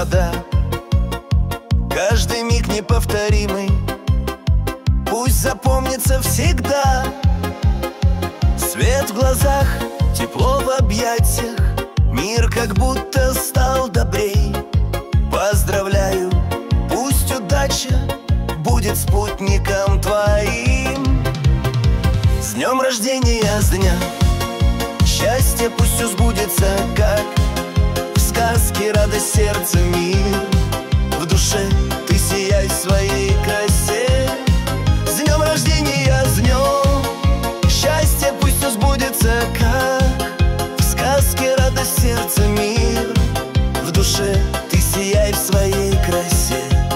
вода, каждый миг неповторимый, пусть запомнится всегда. Свет в глазах, тепло в объятиях, мир как будто стал добрей. Поздравляю, пусть удача будет спутником твоим. С днем рождения, с дня, счастье пусть все сбудется, как в сказке, радость сердца, мир. В душе ты сияй в своей красе. С днем рождения, с днем, счастье пусть все сбудется, как в сказке, радость сердца, мир. В душе ты сияй в своей красе.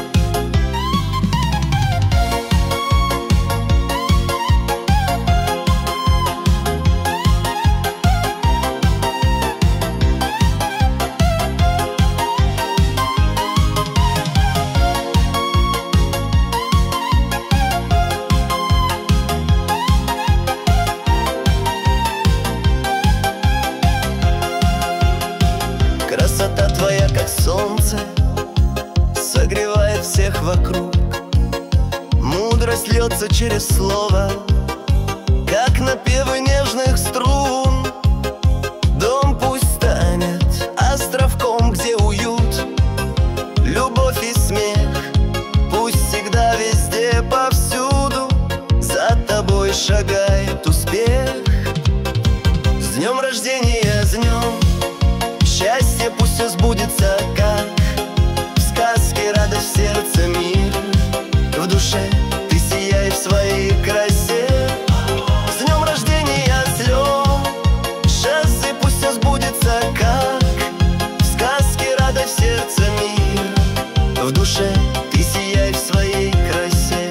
Красота твоя, как солнце, согревает всех вокруг. Мудрость льется через слово, как напевы нежных струн. Дом пусть станет островком, где уют, любовь и смех. Пусть всегда, везде, повсюду за тобой шагает успех. С днем рождения, с днем, счастье пусть все сбудется, как в сказке, радость в сердце, мир. В душе ты сияй в своей красе. С днем рождения, с днем, счастье пусть все сбудется, как в сказке, радость в сердце, мир. В душе ты сияй в своей красе.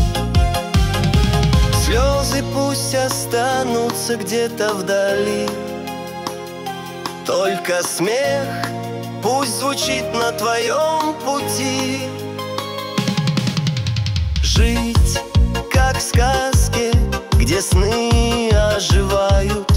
Слезы пусть останутся где-то вдали, только смех пусть звучит на твоем пути. Жить, как в сказке, где сны оживают,